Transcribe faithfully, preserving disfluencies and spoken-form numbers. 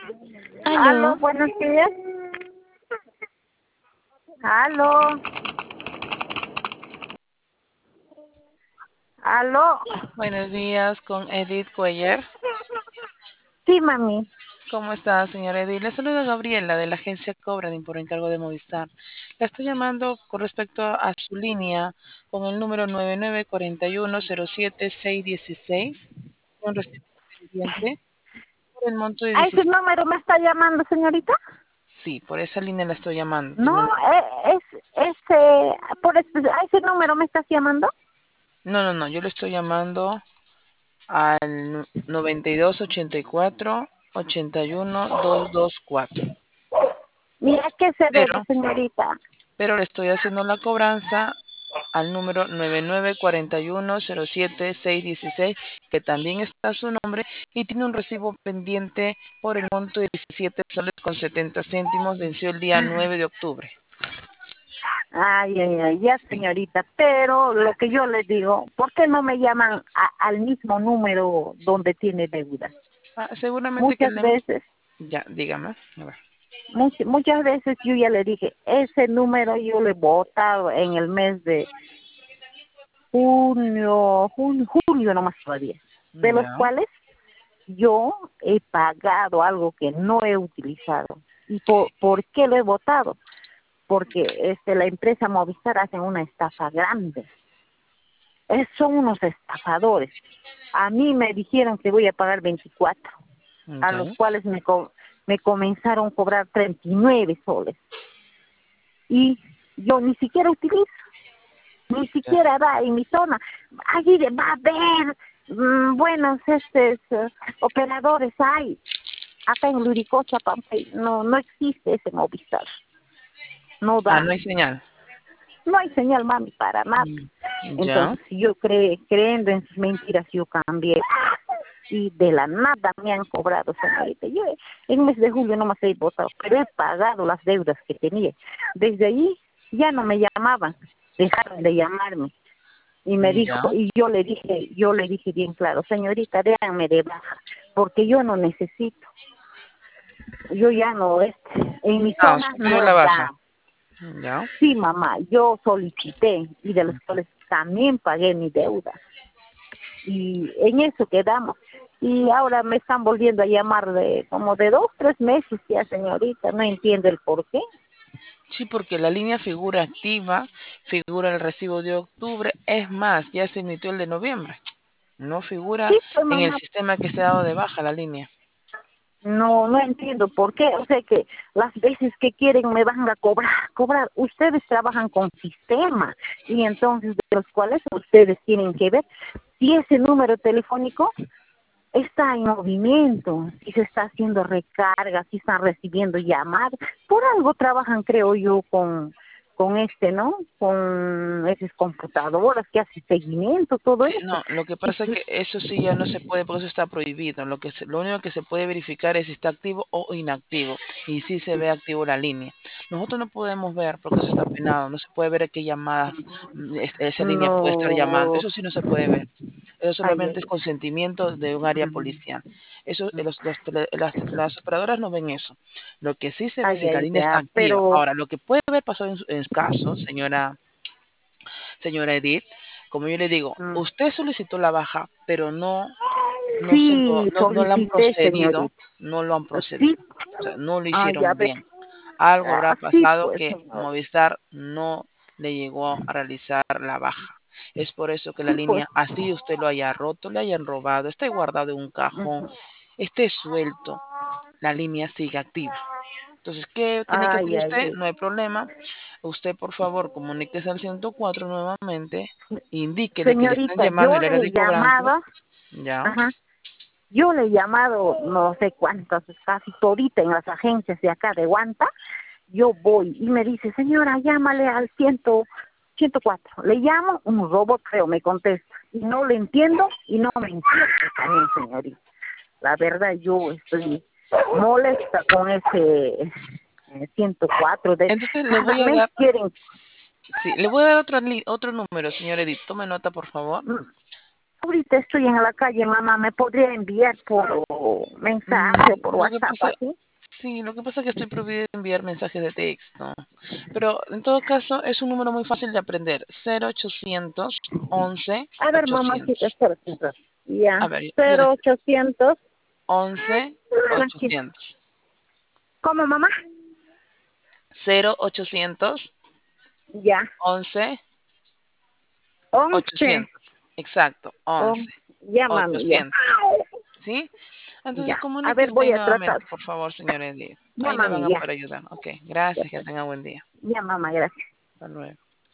Aló, Aló, buenos días. Aló, aló. buenos días con Edith Cuellar. Sí, mami. ¿Cómo está, señora Edith? Le saluda Gabriela de la agencia Cobradin por encargo de Movistar. La estoy llamando con respecto a su línea con el número nueve nueve cuatro uno cero siete seis uno seis. Un recibo pendiente por el monto de ¿A ese dieciséis. número me está llamando, señorita? Sí, por esa línea la estoy llamando. No, Tiene un- eh, es, ese, por este, ¿a ese número me estás llamando? No, no, no, yo le estoy llamando al nu- noventa y dos ochenta y cuatro ochenta y uno doscientos veinticuatro. Mira, ¿qué se debe, Pero señorita? pero le estoy haciendo la cobranza al número nueve nueve cuatro uno cero siete seis uno seis, que también está su nombre y tiene un recibo pendiente por el monto de diecisiete soles con setenta céntimos, venció el día nueve de octubre. Ay, ay, ay, ya, señorita. Pero lo que yo les digo, ¿por qué no me llaman a- al mismo número donde tiene deuda? Ah, seguramente que Muchas le... veces Ya, dígame. A ver. Much- muchas veces yo ya le dije, ese número yo le he votado en el mes de junio, junio, julio nomás todavía, de los Ya, cuales yo he pagado algo que no he utilizado. ¿Y por, por qué lo he votado? Porque este la empresa Movistar hace una estafa grande. Es- son unos estafadores. A mí me dijeron que voy a pagar veinticuatro, a ya, los cuales me, co- me comenzaron a cobrar treinta y nueve soles. Y yo ni siquiera utilizo. Ni ya. siquiera da en mi zona. Allí de- va a haber mm, buenos este, eh, operadores hay. Acá en Luricocha, Pampey, no, no existe ese Movistar. No Ah, da. no hay señal. No hay señal, mami, para nada. Mm, Ya. Entonces, yo cre creyendo en sus mentiras, yo cambié. Y de la nada me han cobrado, señorita. Yo en el mes de julio no me he votado, pero he pagado las deudas que tenía. Desde ahí ya no me llamaban, dejaron de llamarme. Y me dijo, Ya. y yo le dije, yo le dije bien claro, señorita, déjame de baja, porque yo no necesito, yo ya no, este, en mi Ah, zona usted pidió no la da. baja. Ya. Sí, mamá, yo solicité y de los cuales también pagué mi deuda. Y en eso quedamos. Y ahora me están volviendo a llamar de como de dos, tres meses ya, señorita, no entiendo el por qué. Sí, porque la línea figura activa, figura el recibo de octubre, es más, ya se emitió el de noviembre. No figura Sí, pues en el mamá, sistema que se ha dado de baja la línea. no, no entiendo por qué. O sea que las veces que quieren me van a cobrar, cobrar. Ustedes trabajan con sistemas y entonces de los cuales ustedes tienen que ver si ese número telefónico está en movimiento, si se está haciendo recarga, si están recibiendo llamadas. Por algo trabajan, creo yo, con con este, ¿no? Con esas computadoras que hacen seguimiento, todo Sí, eso. no, lo que Si, pasa es que eso sí ya no se puede, porque eso está prohibido. Lo que se- lo único que se puede verificar es si está activo o inactivo y si se ve activo la línea. Nosotros no podemos ver porque eso está penado. No se puede ver a qué llamadas mm, es- esa línea puede estar llamando. no, Eso sí no se puede ver. Eso ay, solamente es ay, consentimiento de un área policial. Eso, eh, los- los tele- las, las operadoras no ven eso. Lo que sí se ve es ay, si la ay, línea está ya, activa. pero Ahora, lo que puede haber pasado en, su- en caso, señora, señora Edith, como yo le digo, mm, usted solicitó la baja, pero no, no se lo, sí, no, no lo han solicité, procedido, señorita. no lo han Sí, procedido. O sea, no lo ah, ya hicieron ve. bien. Algo habrá Ah, sí, pasado pues, que señor. Movistar no le llegó a realizar la baja. Es por eso que la Sí, pues. línea, así usted lo haya roto, le hayan robado, esté guardado en un cajón, Ujú. esté suelto, la línea sigue activa. Entonces, ¿qué tiene que hacer Ay, ay, usted? ay. No hay problema. Usted, por favor, comuníquese al ciento cuatro nuevamente, indíquele que le están Señorita, llamando yo el área le de he cobranzas. llamado, Ya, ajá, yo le he llamado no sé cuántas, casi todita en las agencias de acá de Guanta. Yo voy y me dice, señora, llámale al ciento, ciento cuatro. Le llamo, un robot creo me contesta. Y no le entiendo y no me entiende también, señorita. La verdad, yo estoy molesta con ese eh, ciento cuatro. De, entonces le cada voy a mes dar, quieren. sí, le voy a dar otro, li- otro número, señor Edith. Tome nota, por favor. ahorita estoy en la calle, mamá, ¿me podría enviar por mensaje, por Mm, lo que WhatsApp, pasa, así? sí, lo que pasa es que estoy prohibido enviar mensajes de texto. Pero en todo caso es un número muy fácil de aprender. Cero ochocientos once A ver, mamacita, ochocientos. espera, espera. Ya, A ver, yo les cero ochocientos. once Tranquilo. ochocientos. ¿Cómo, mamá? Cero ochocientos Ya, once once. ochocientos. Exacto, Oh, once ya, mami, ya. ochocientos. ¿Sí? Entonces Ya. A ver, comuníquese voy a tratar. nuevamente, por favor, señor Edith. Ya, Ahí le van mami, a ya. poder ayudar. Ok, Ya, gracias, que pues. tenga buen día. Ya, mamá, gracias. Hasta luego.